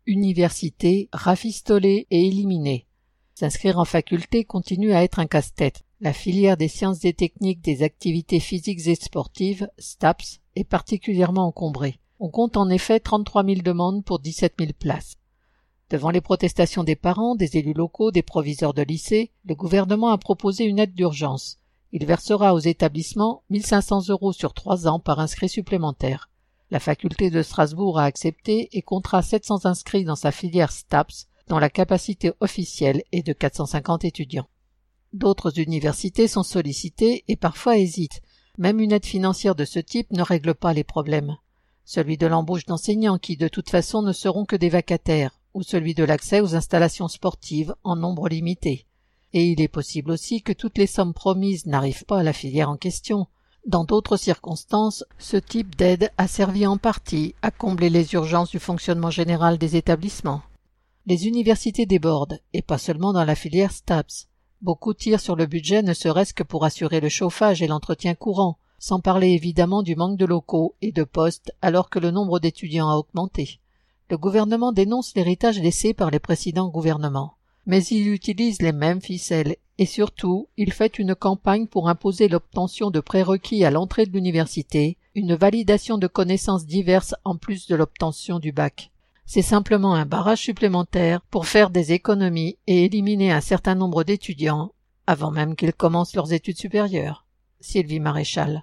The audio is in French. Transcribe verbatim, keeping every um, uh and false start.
université, rafistolée et éliminée. S'inscrire en faculté continue à être un casse-tête. La filière des sciences et techniques des activités physiques et sportives, STAPS, est particulièrement encombrée. On compte en effet trente-trois mille demandes pour dix-sept mille places. Devant les protestations des parents, des élus locaux, des proviseurs de lycées, le gouvernement a proposé une aide d'urgence. Il versera aux établissements mille cinq cents euros sur trois ans par inscrit supplémentaire. La faculté de Strasbourg a accepté et comptera sept cents inscrits dans sa filière STAPS, dont la capacité officielle est de quatre cent cinquante étudiants. D'autres universités sont sollicitées et parfois hésitent. Même une aide financière de ce type ne règle pas les problèmes. Celui de l'embauche d'enseignants qui de toute façon ne seront que des vacataires, ou celui de l'accès aux installations sportives en nombre limité. Et il est possible aussi que toutes les sommes promises n'arrivent pas à la filière en question. Dans d'autres circonstances, ce type d'aide a servi en partie à combler les urgences du fonctionnement général des établissements. Les universités débordent, et pas seulement dans la filière STAPS. Beaucoup tirent sur le budget ne serait-ce que pour assurer le chauffage et l'entretien courant, sans parler évidemment du manque de locaux et de postes alors que le nombre d'étudiants a augmenté. Le gouvernement dénonce l'héritage laissé par les précédents gouvernements. Mais il utilise les mêmes ficelles et surtout, il fait une campagne pour imposer l'obtention de prérequis à l'entrée de l'université, une validation de connaissances diverses en plus de l'obtention du bac. C'est simplement un barrage supplémentaire pour faire des économies et éliminer un certain nombre d'étudiants avant même qu'ils commencent leurs études supérieures. Sylvie Maréchal.